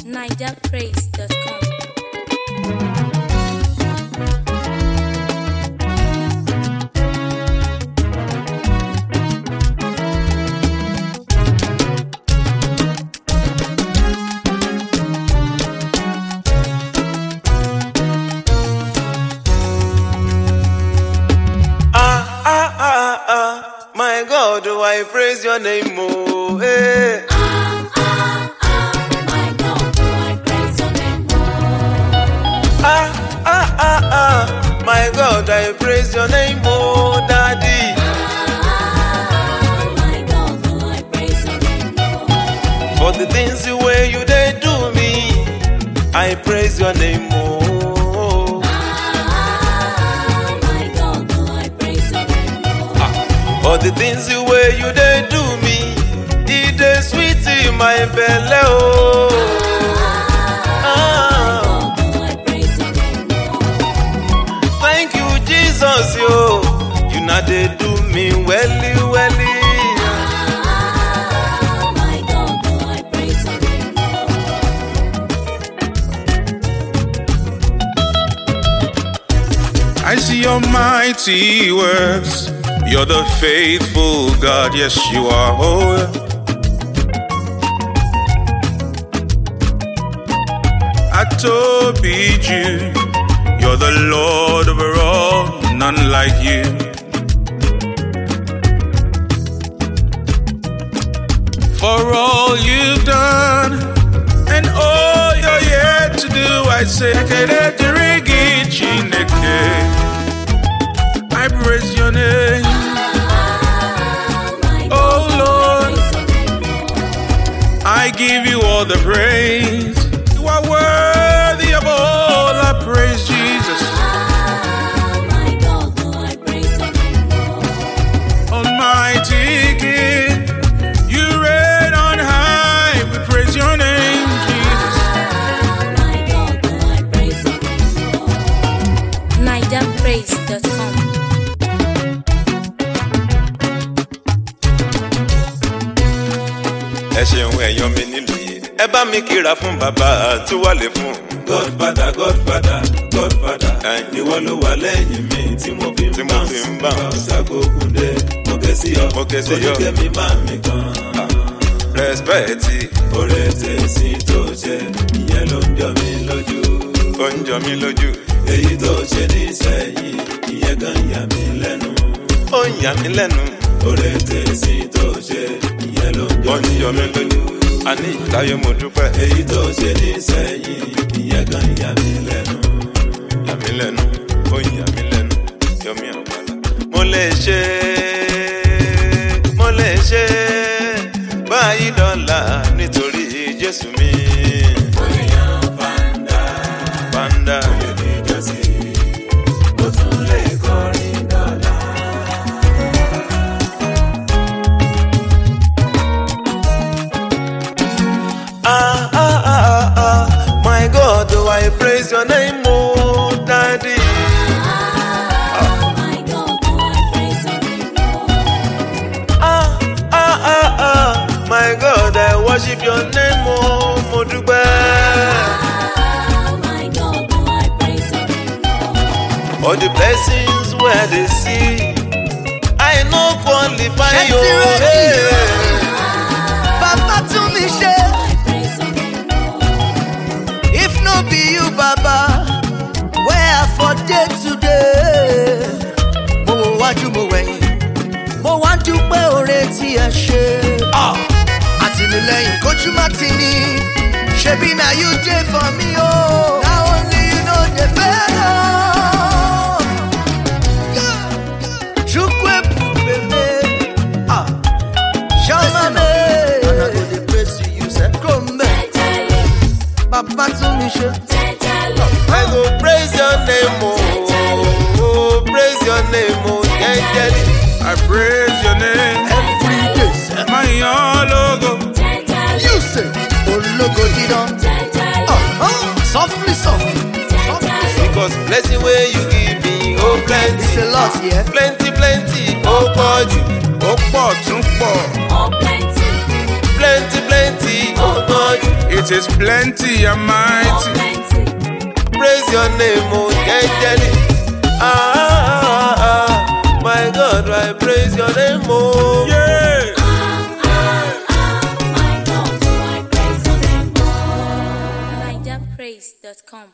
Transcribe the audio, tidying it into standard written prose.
NigerPraise.com. My God, do I praise your name, oh, hey. My God, do I praise your name, My God, I praise your name, oh, Daddy. my God, do I praise your name, For the things the way you they do me, I praise your name, oh. my God, do I praise your name, For the things the way you they do me, it is sweet in my belly, oh. Thank you, Jesus, yo. You know they do me welly, welly. my God, do I praise your name, I see your mighty works. You're the faithful God, yes you are. Oh, yeah. Atobiju, you're the Lord over all, none like you. For all you've done and all you're yet to do, I say, I praise your name. Oh Lord, I give you all the praise. You are worthy of all our praise, Jesus. my God, do I praise your name, Almighty King, you reign on high. We praise your name, Jesus. my God, do I praise your name, NigerPraise.com. Ẹ ṣeun ẹ̀yàn mi nílùú yìí. Ẹ bá mi kíra fún bàbá tí wà lè fún. Godfather, Godfather, Godfather. Ìwọ ló wà lẹ́yìn mi tí mo fi ń bá ṣàgógúndé. Mo ké sí ọ, oníkẹ́mi máa mi kan. Rẹ́spẹ̀tì. Oore tèsí tó ṣe, ìyẹn ló ń jọ mí lójú. Ó ń jọ mí lójú. Èyí tó ṣe nísẹ̀yìn, ìyẹn gan yà mí lẹ́nu. Ó ń yà mí lẹ́nu. Oore tèsí tó ṣe, ìyẹn ló ń Ó ń jọ jọ mí mí lójú. lójú. A ní ìtayé mo dúpẹ́. Èyí tó ṣe nísẹ̀yìn, ìyẹn gan yà mí lẹ́nu. Yà mí lẹ́nu. Ó ń yà mí lẹ́nu. Yọ mí àpàlà. Mo lè ṣe báyìí dọ́là nítorí Jésù mi. Oníyàn fàǹdà, Fanda. èdè jọ́sí, mo tún lè kọrin dọ́là. My God, do I praise your name, oh Daddy. my God, do I praise your name, My God, I worship your name, oh mo dúpẹ́. my God, do I praise your name, All the blessings where they see, I no qualify you. Baba to me share. I praise your name, If no be you, Baba, where I for day today? Mo wájú mo wẹ̀yìn, mo wá dúpẹ́ oore tí ẹ ṣe. Àtìlẹ́yìn kojú má ti ní, ṣebí na you dey for me o. Na only you know the better. Chukwu ebube me, Shama me, and I go dey praise you, say Krombe. Baba to me share. I go praise your name, oh praise your name, oh yeah. I praise your name. Every day, say, My logo. you say, Ologo Didon. Softly, softly, softly, softly. Because blessing where you give me, oh plenty. It's a lot, yeah. Plenty, oh pọ̀ jù. Ó pọ̀ tún pọ̀. oh plenty, Plenty, oh pọ̀ jù. It It is plenty and mighty. Praise your name, oh Angeli. My God, I praise your name, oh. Yeah. My God, I praise your name. NigerPraise.com